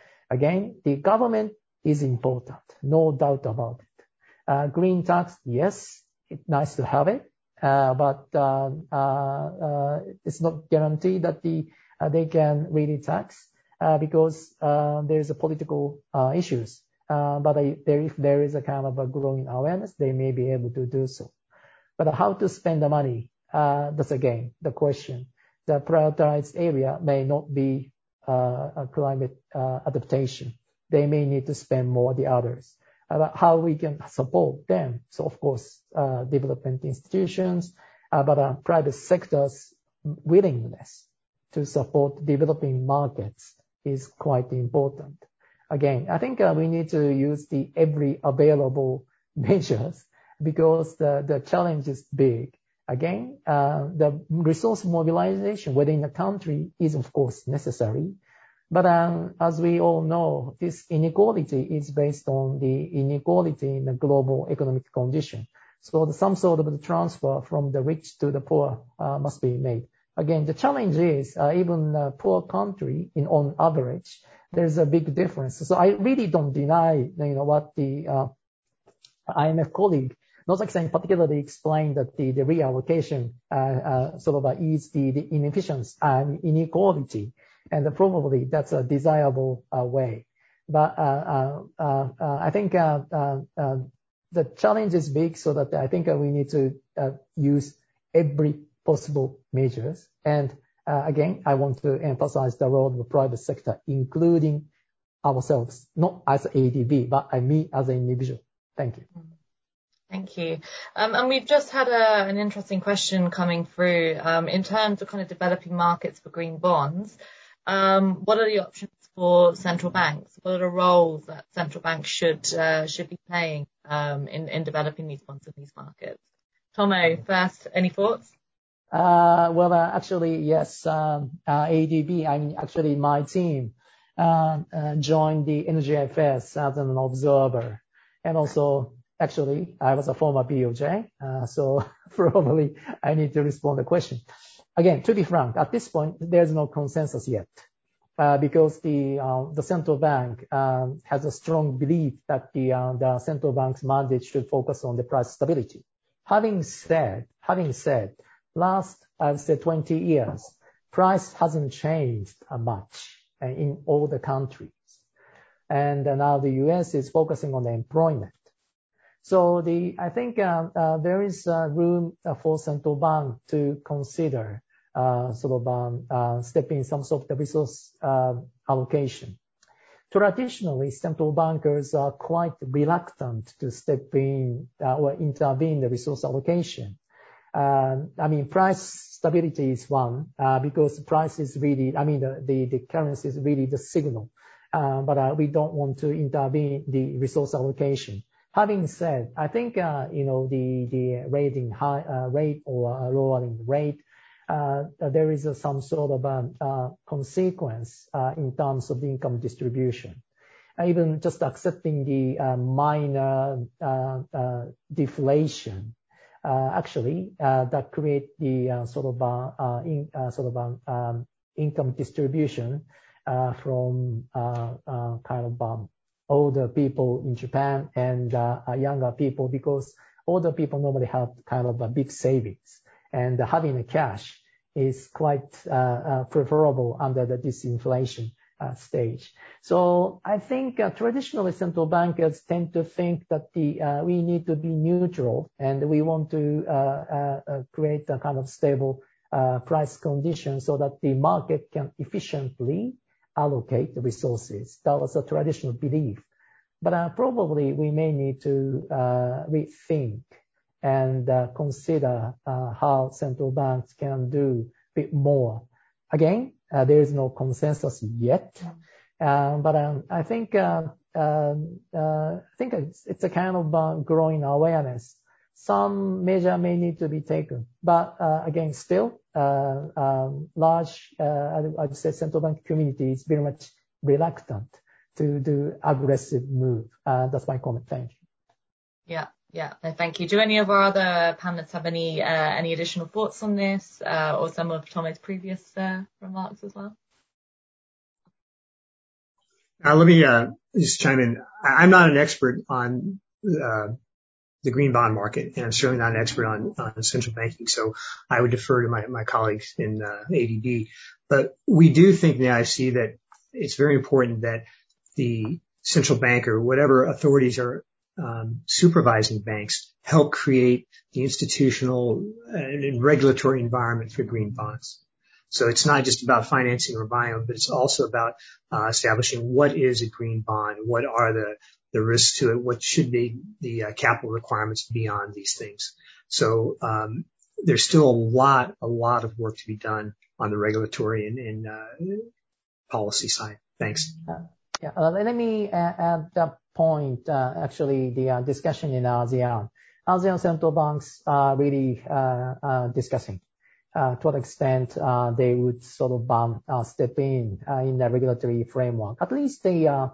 Again, the government is important, no doubt about it. Uh, green tax, yes, it's nice to have it, uh, but uh, uh, uh, it's not guaranteed that the Uh, they can really tax uh, because uh, there's a political uh, issues. Uh, but uh, there, if there is a kind of a growing awareness, they may be able to do so. But how to spend the money? Uh, that's again the question. The prioritized area may not be uh, a climate uh, adaptation. They may need to spend more the others. About how we can support them. So of course, uh, development institutions, uh, but uh, private sector's willingness to support developing markets is quite important. Again, I think uh, we need to use the every available measures because the, the challenge is big. Again, uh, the resource mobilization within the country is of course necessary. But um, as we all know, this inequality is based on the inequality in the global economic condition. So the, some sort of the transfer from the rich to the poor uh, must be made. Again, the challenge is uh, even a poor country, in on average, there's a big difference. So I really don't deny, you know, what the uh, I M F colleague, Nozaki-san particularly explained that the, the reallocation uh, uh, sort of uh, ease the, the inefficiency and inequality, and uh, probably that's a desirable uh, way. But uh, uh, uh, I think uh, uh, uh, the challenge is big, so that I think uh, we need to uh, use every possible measures. And uh, again, I want to emphasize the role of the private sector, including ourselves, not as A D B, but I me as an individual. Thank you.
Thank you. Um, and we've just had a, an interesting question coming through um, in terms of kind of developing markets for green bonds. Um, what are the options for central banks? What are the roles that central banks should uh, should be playing um, in, in developing these bonds in these markets? Tomo, first, any thoughts?
Uh, well, uh, actually, yes. Um, uh, A D B, I mean, actually, my team uh, uh, joined the Energy Affairs as an observer, and also, actually, I was a former B O J, uh, so probably I need to respond to the question. Again, to be frank, at this point, there's no consensus yet, uh, because the uh, the central bank um, has a strong belief that the uh, the central bank's mandate should focus on the price stability. Having said, having said, last, I've said twenty years, price hasn't changed much in all the countries. And now the U S is focusing on the employment. So the, I think uh, uh, there is uh, room for central bank to consider uh, sort of um, uh, stepping some sort of the resource uh, allocation. Traditionally, central bankers are quite reluctant to step in uh, or intervene in the resource allocation. Uh, I mean, price stability is one, uh, because price is really, I mean, the, the, the currency is really the signal. Uh, but uh, we don't want to intervene the resource allocation. Having said, I think, uh, you know, the, the rating high, uh, rate or uh, lowering rate, uh, there is uh, some sort of um, uh, consequence, uh, in terms of the income distribution. Uh, even just accepting the uh, minor uh, uh, deflation, uh, actually, uh, that create the uh, sort of uh, uh, in, uh, sort of um, um, income distribution uh, from uh, uh, kind of um, older people in Japan and uh, younger people, because older people normally have kind of a big savings, and uh, having a cash is quite uh, uh, preferable under the disinflation uh, stage. So I think uh, traditionally central bankers tend to think that the uh, we need to be neutral, and we want to uh, uh, uh, create a kind of stable uh, price condition so that the market can efficiently allocate the resources. That was a traditional belief. But uh, probably we may need to uh, rethink and uh, consider uh, how central banks can do a bit more. Again, uh, there is no consensus yet, uh, but um, I think uh, uh, uh, I think it's, it's a kind of uh, growing awareness. Some measure may need to be taken, but uh, again, still, uh, um, large, uh, I'd say central bank community is very much reluctant to do aggressive move. Uh, that's my comment. Thank you.
Yeah, yeah, no, thank you. Do any of our other panelists have any uh, any additional thoughts on this, uh, or some of Tomo's previous uh, remarks as well?
Uh, let me uh, just chime in. I'm not an expert on uh, the green bond market, and I'm certainly not an expert on, on central banking, so I would defer to my, my colleagues in uh, A D B. But we do think in the I C that it's very important that the central bank or whatever authorities are um, supervising banks help create the institutional and regulatory environment for green bonds. So it's not just about financing or buying them, but it's also about uh, establishing what is a green bond, what are the, the risks to it, what should be the uh, capital requirements beyond these things. So um, there's still a lot, a lot of work to be done on the regulatory and, and uh, policy side. Thanks.
Uh, yeah, uh, let me add, add that point. Uh, actually, the uh, discussion in ASEAN, ASEAN central banks are really uh, uh, discussing uh, to what extent uh, they would sort of um, uh, step in uh, in the regulatory framework. At least they uh,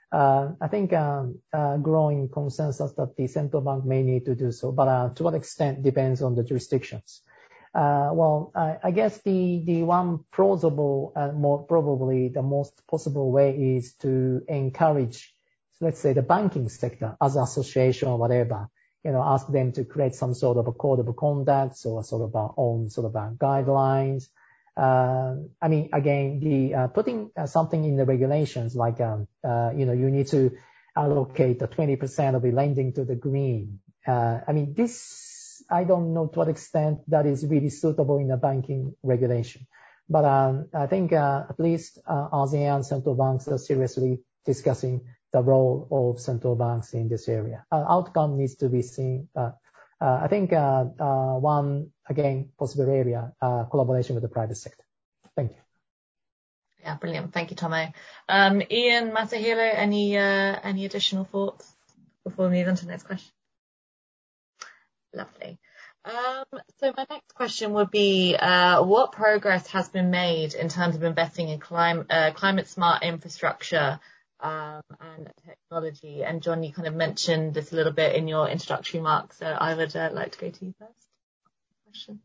Uh, I think um, uh, growing consensus that the central bank may need to do so, but uh, to what extent depends on the jurisdictions. Uh, well, I, I guess the, the one plausible and more probably the most possible way is to encourage, let's say, the banking sector as an association or whatever, you know, ask them to create some sort of a code of conduct or sort of our own sort of a guidelines. Uh, I mean, again, the uh, putting uh, something in the regulations like, um, uh, you know, you need to allocate the twenty percent of the lending to the green. Uh, I mean, this, I don't know to what extent that is really suitable in the banking regulation. But um, I think uh, at least uh, ASEAN central banks are seriously discussing the role of central banks in this area. Uh, outcome needs to be seen. Uh, uh, I think uh, uh, one, again, possible area, uh, collaboration with the private sector. Thank you.
Yeah, brilliant. Thank you, Tomo. Um, Ian, Masahiro, any uh, any additional thoughts before we move on to the next question? Lovely. Um, so my next question would be, uh, what progress has been made in terms of investing in clim- uh, climate smart infrastructure um, and technology? And John, you kind of mentioned this a little bit in your introductory remarks, so I would uh, like to go to you first. Question.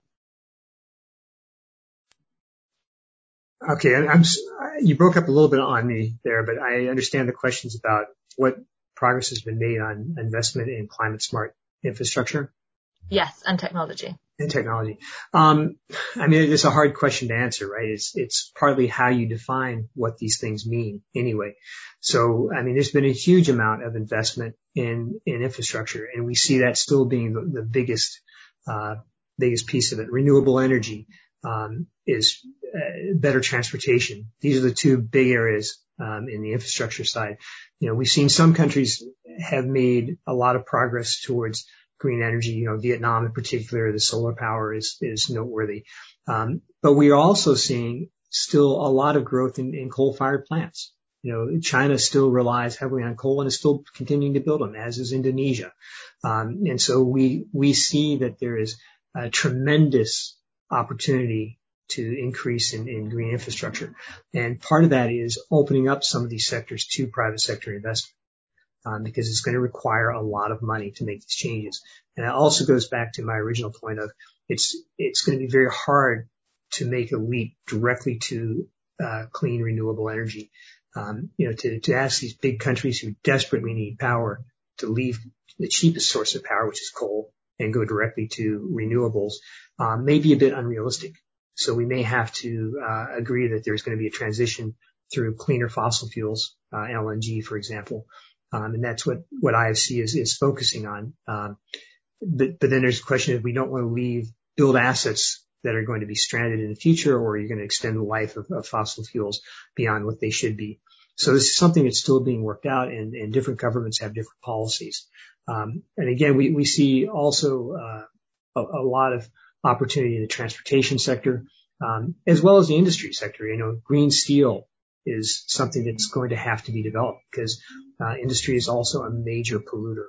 Okay, I'm, you broke up a little bit on me there, but I understand the questions about what progress has been made on investment in climate smart infrastructure.
Yes, and technology.
And technology. Um, I mean, it's a hard question to answer, right? It's, it's partly how you define what these things mean anyway. So, I mean, there's been a huge amount of investment in, in infrastructure, and we see that still being the, the biggest, uh, biggest piece of it. Renewable energy, um, is uh, better transportation. These are the two big areas, um, in the infrastructure side. You know, we've seen some countries have made a lot of progress towards green energy. You know, Vietnam in particular, the solar power is, is noteworthy. Um, but we are also seeing still a lot of growth in, in coal-fired plants. You know, China still relies heavily on coal and is still continuing to build them, as is Indonesia. Um, and so we, we see that there is a tremendous opportunity to increase in, in green infrastructure. And part of that is opening up some of these sectors to private sector investment. Um, because it's going to require a lot of money to make these changes. And it also goes back to my original point of it's, it's going to be very hard to make a leap directly to, uh, clean renewable energy. Um, you know, to, to ask these big countries who desperately need power to leave the cheapest source of power, which is coal, and go directly to renewables, um, may be a bit unrealistic. So we may have to, uh, agree that there's going to be a transition through cleaner fossil fuels, uh, L N G, for example. Um, and that's what, what I F C is, is focusing on. Um, but, but then there's a question of we don't want to leave, build assets that are going to be stranded in the future, or you're going to extend the life of, of fossil fuels beyond what they should be. So this is something that's still being worked out, and, and different governments have different policies. Um, and again, we, we see also, uh, a, a lot of opportunity in the transportation sector, um, as well as the industry sector. You know, green steel is something that's going to have to be developed because uh, industry is also a major polluter.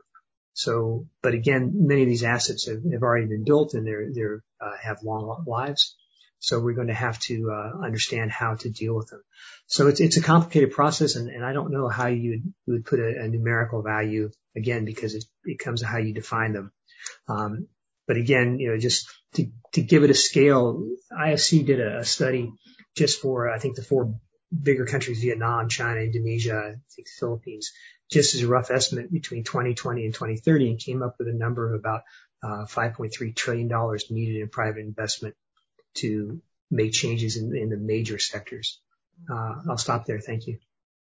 So, but again, many of these assets have, have already been built and they're, they're, uh, have long lives. So we're going to have to, uh, understand how to deal with them. So it's, it's a complicated process, and, and I don't know how you would, would put a, a numerical value, again, because it, it comes to how you define them. Um, but again, you know, just to, to give it a scale, I F C did a, a study just for, I think, the four bigger countries, Vietnam, China, Indonesia, I think the Philippines, just as a rough estimate between twenty twenty and twenty thirty, and came up with a number of about uh, five point three trillion dollars needed in private investment to make changes in, in the major sectors. Uh, I'll stop there. Thank you.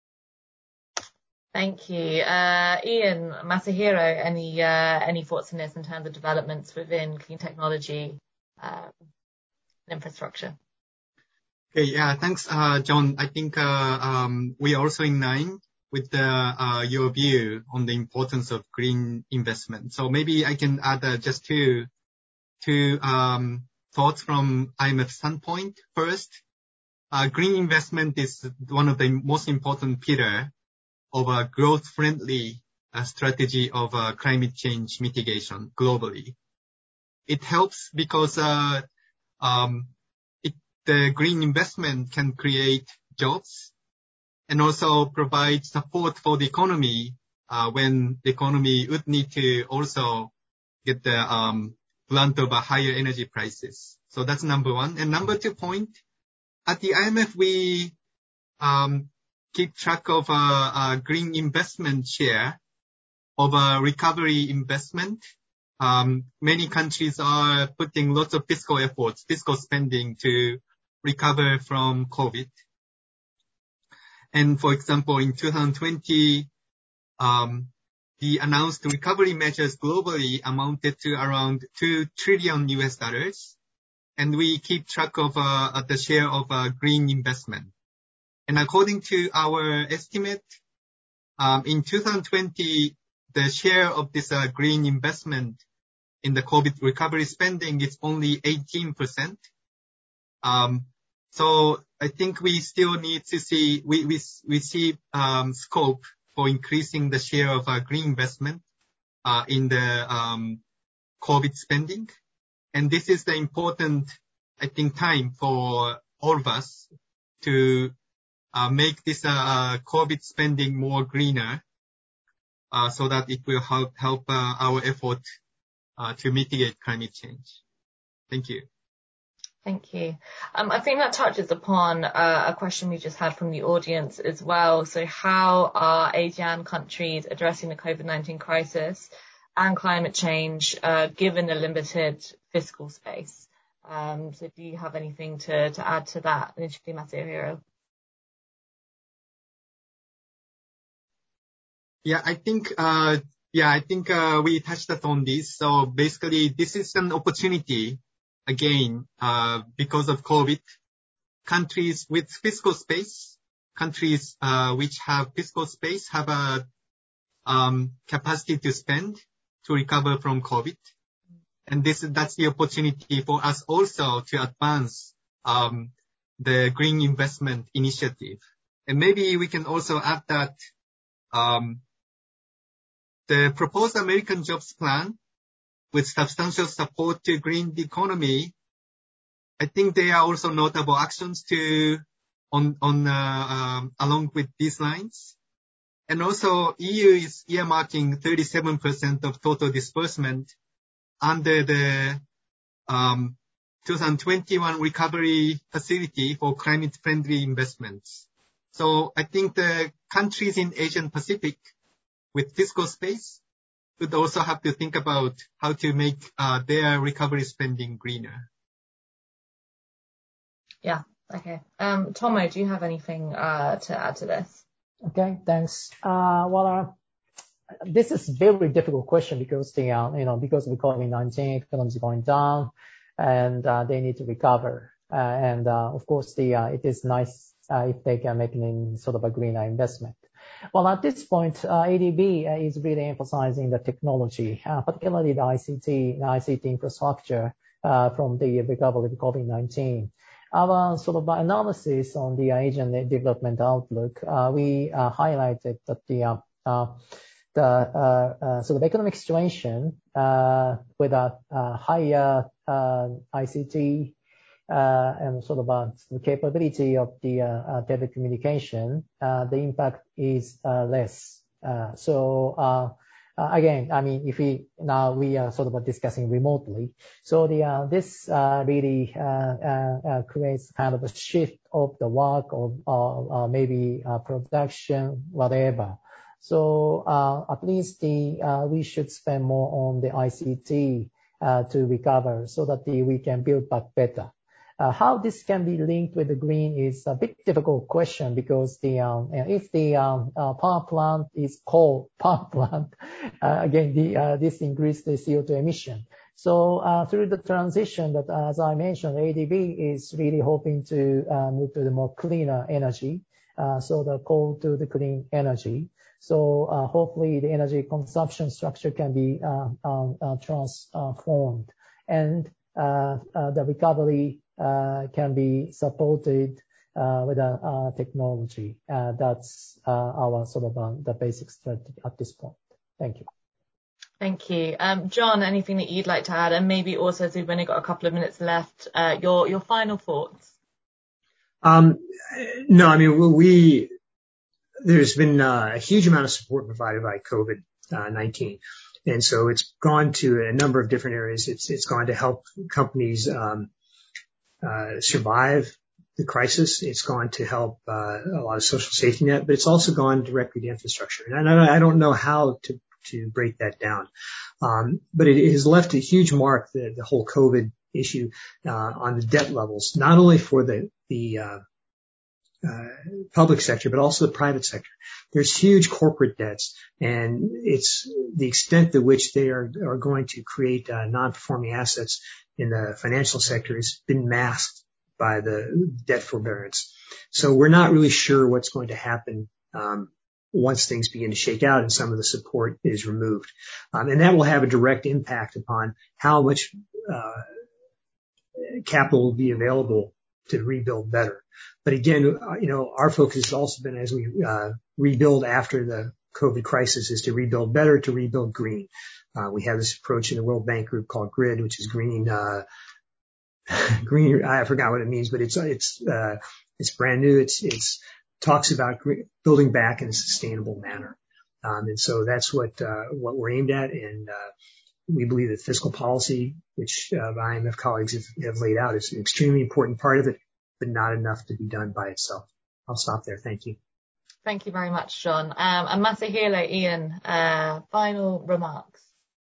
Thank you. Uh, Ian, Masahiro, any, uh, any thoughts on this in terms of developments within clean technology, uh, infrastructure?
Okay, yeah, thanks, uh, John. I think, uh, um, we are also in line with the, uh, your view on the importance of green investment. So maybe I can add uh, just two, two, um, thoughts from I M F standpoint. First, uh, green investment is one of the most important pillar of a growth-friendly uh, strategy of uh, climate change mitigation globally. It helps because, uh, um, the green investment can create jobs and also provide support for the economy uh, when the economy would need to also get the um, blunt of a higher energy prices. So that's number one. And number two point, at the I M F, we um, keep track of a, a green investment share of a recovery investment. Um, many countries are putting lots of fiscal efforts, fiscal spending to recover from COVID. And for example, in two thousand twenty, um, the announced recovery measures globally amounted to around two trillion U S dollars. And we keep track of uh, the share of uh, green investment. And according to our estimate, um, in two thousand twenty, the share of this uh, green investment in the COVID recovery spending is only eighteen percent. Um, so I think we still need to see, we, we, we see um, scope for increasing the share of uh, green investment uh, in the um, COVID spending. And this is the important, I think, time for all of us to uh, make this uh, COVID spending more greener uh, so that it will help, help uh, our effort uh, to mitigate climate change. Thank you.
Thank you. Um, I think that touches upon uh, a question we just had from the audience as well. So how are ASEAN countries addressing the COVID nineteen crisis and climate change uh, given the limited fiscal space? Um, so do you have anything to, to add to that, initially, Masahiro?
Yeah, I think, uh, yeah, I think uh, we touched on this. So basically, this is an opportunity. Again, uh, because of COVID, countries with fiscal space, countries uh, which have fiscal space have a um, capacity to spend to recover from COVID. And this, that's the opportunity for us also to advance um, the green investment initiative. And maybe we can also add that um, the proposed American jobs plan with substantial support to green the economy, I think there are also notable actions to on on uh, um, along with these lines. And also, E U is earmarking thirty-seven percent of total disbursement under the um, two thousand twenty-one recovery facility for climate-friendly investments. So I think the countries in Asian Pacific with fiscal space would also have to think about how to make uh, their recovery spending greener.
Yeah, okay. Um, Tomo, do you have anything uh, to add to this?
Okay, thanks. Uh, well, uh, this is a very difficult question because the, uh, you know, because of COVID nineteen, economy is going down, and uh, they need to recover. Uh, and uh, of course, the uh, it is nice uh, if they can make it in sort of a greener investment. Well, at this point, uh, A D B uh, is really emphasizing the technology, uh, particularly the I C T, the I C T infrastructure uh, from the recovery of COVID nineteen. Our sort of analysis on the Asian development outlook, uh, we uh, highlighted that the uh, uh, the uh, uh, sort of economic situation uh, with a uh, higher uh, I C T uh, and sort of a the capability of the uh, uh, telecommunication, uh, the impact is uh, less. Uh, so uh, uh, again, I mean, if we now we are sort of discussing remotely, so the uh, this uh, really uh, uh, uh, creates kind of a shift of the work or uh, uh, maybe uh, production, whatever. So uh, at least the uh, we should spend more on the I C T uh, to recover so that the, we can build back better. Uh, how this can be linked with the green is a bit difficult question because the um, if the um, uh, power plant is coal power plant, uh, again the uh, this increases the C O two emission. So uh, through the transition that, uh, as I mentioned, A D B is really hoping to uh, move to the more cleaner energy, uh, so the coal to the clean energy. So uh, hopefully the energy consumption structure can be uh, um, uh, transformed, and uh, uh, the recovery uh, can be supported uh, with a uh, technology. Uh, that's uh, our sort of uh, the basic strategy at this point. Thank you.
Thank you. Um, John, anything that you'd like to add? And maybe also, as we've only got a couple of minutes left, uh, your, your final thoughts.
Um, no, I mean, we, there's been uh, a huge amount of support provided by COVID nineteen. And so it's gone to a number of different areas. It's, it's gone to help companies, um, uh, survive the crisis. It's gone to help, uh, a lot of social safety net, but it's also gone directly to infrastructure. And I, I don't know how to, to break that down. Um, but it, it has left a huge mark, the, the whole COVID issue, uh, on the debt levels, not only for the, the, uh, Uh, public sector, but also the private sector. There's huge corporate debts, and it's the extent to which they are, are going to create uh, non-performing assets in the financial sector has been masked by the debt forbearance. So we're not really sure what's going to happen um, once things begin to shake out and some of the support is removed. Um, and that will have a direct impact upon how much uh, capital will be available to rebuild better. But again, you know, our focus has also been, as we uh, rebuild after the COVID crisis, is to rebuild better, to rebuild green. Uh, we have this approach in the World Bank Group called GRID, which is green, uh, green, I forgot what it means, but it's, it's, uh, it's brand new. It's, it's talks about building back in a sustainable manner. Um, and so that's what, uh, what we're aimed at. And, uh, we believe that fiscal policy, which uh, I M F colleagues have, have laid out, is an extremely important part of it, but not enough to be done by itself. I'll stop there. Thank you.
Thank you very much, John. Um, and Masahiro, Ian, uh, final remarks.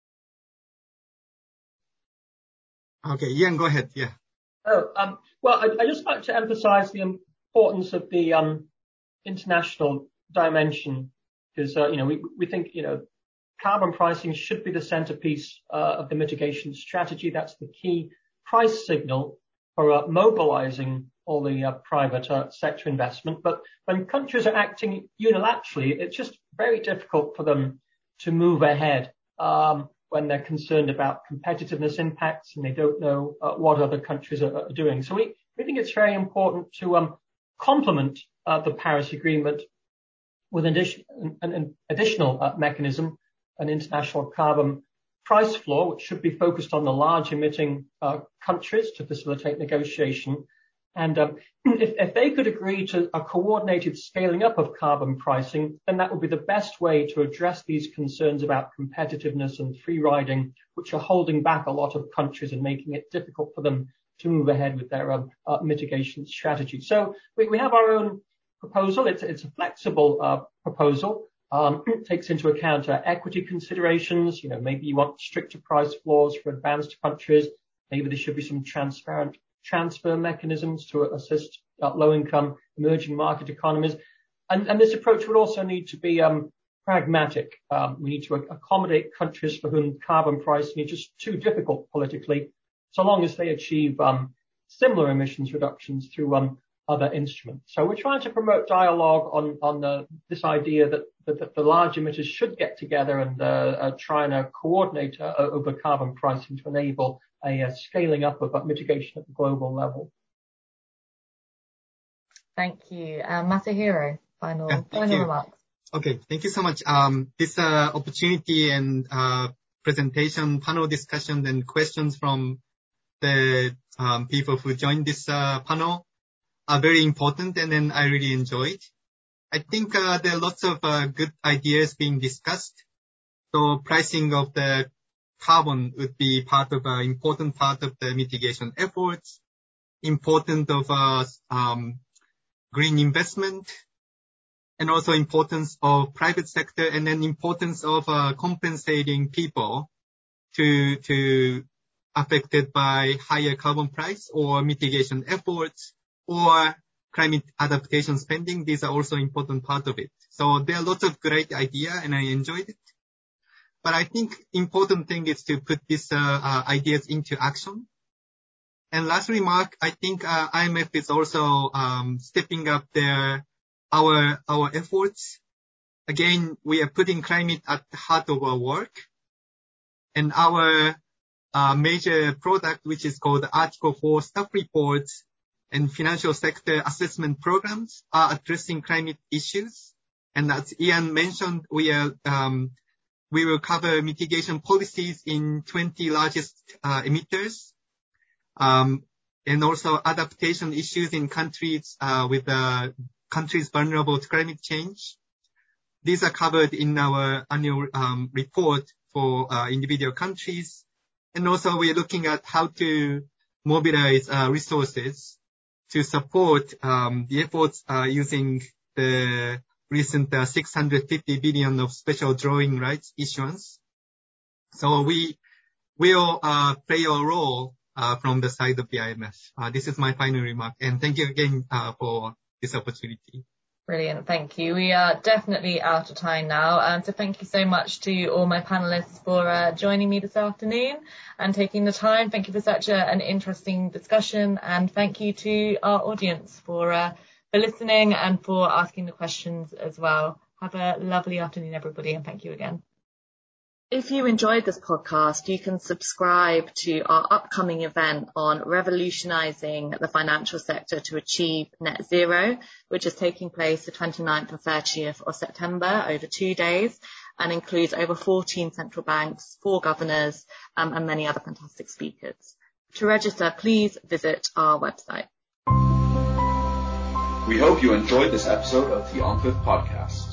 Okay, Ian, go ahead. Yeah.
Oh, um, well, I, I just like to emphasize the importance of the um, international dimension, because, uh, you know, we, we think, you know, carbon pricing should be the centerpiece uh, of the mitigation strategy. That's the key price signal for uh, mobilizing all the uh, private uh, sector investment. But when countries are acting unilaterally, it's just very difficult for them to move ahead um, when they're concerned about competitiveness impacts and they don't know uh, what other countries are, are doing. So we, we think it's very important to um, complement uh, the Paris Agreement with an, addition, an, an additional uh, mechanism, an international carbon price floor, which should be focused on the large emitting uh, countries to facilitate negotiation. And um, if, if they could agree to a coordinated scaling up of carbon pricing, then that would be the best way to address these concerns about competitiveness and free riding, which are holding back a lot of countries and making it difficult for them to move ahead with their um, uh, mitigation strategy. So we, we have our own proposal. It's, it's a flexible uh, proposal. Um, it takes into account uh, equity considerations. You know, maybe you want stricter price floors for advanced countries. Maybe there should be some transparent transfer mechanisms to assist uh, low-income emerging market economies. And, and this approach would also need to be um, pragmatic. Um, we need to accommodate countries for whom carbon pricing is just too difficult politically, so long as they achieve um, similar emissions reductions through um, other instruments. So we're trying to promote dialogue on, on the, this idea that, that, that the large emitters should get together and uh, uh, try and uh, coordinate uh, over carbon pricing to enable a uh, scaling up of uh, mitigation at the global level.
Thank you. Uh, Masahiro, final,
yeah,
final
you.
remarks.
Okay, thank you so much. Um, this uh, opportunity and uh, presentation, panel discussion, and questions from the um, people who joined this uh, panel are very important, and then I really enjoyed. I think uh, there are lots of uh, good ideas being discussed. So pricing of the carbon would be part of an uh, important part of the mitigation efforts, important of uh, um, green investment, and also importance of private sector, and then importance of uh, compensating people to to affected by higher carbon price or mitigation efforts or climate adaptation spending. These are also important part of it. So there are lots of great idea, and I enjoyed it. But I think important thing is to put these uh, uh, ideas into action. And last remark, I think uh, I M F is also um, stepping up their our our efforts. Again, we are putting climate at the heart of our work, and our uh, major product, which is called Article four staff reports and financial sector assessment programs, are addressing climate issues. And as Ian mentioned, we are um, we will cover mitigation policies in twenty largest uh, emitters, um, and also adaptation issues in countries uh, with uh, countries vulnerable to climate change. these are covered in our annual um, report for uh, individual countries. And also we're looking at how to mobilize uh, resources to support um, the efforts uh, using the recent uh, six hundred fifty billion of special drawing rights issuance. So we will uh, play a role uh, from the side of the I M F. Uh, this is my final remark, and thank you again uh, for this opportunity.
Brilliant, thank you. We are definitely out of time now, um, so thank you so much to all my panelists for uh, joining me this afternoon and taking the time. Thank you for such a, an interesting discussion, and thank you to our audience for uh, for listening and for asking the questions as well. Have a lovely afternoon, everybody, and thank you again. If you enjoyed this podcast, you can subscribe to our upcoming event on revolutionising the financial sector to achieve net zero, which is taking place the twenty-ninth and thirtieth of September over two days and includes over fourteen central banks, four governors, um, and many other fantastic speakers. To register, please visit our website.
We hope you enjoyed this episode of the On Fifth Podcast.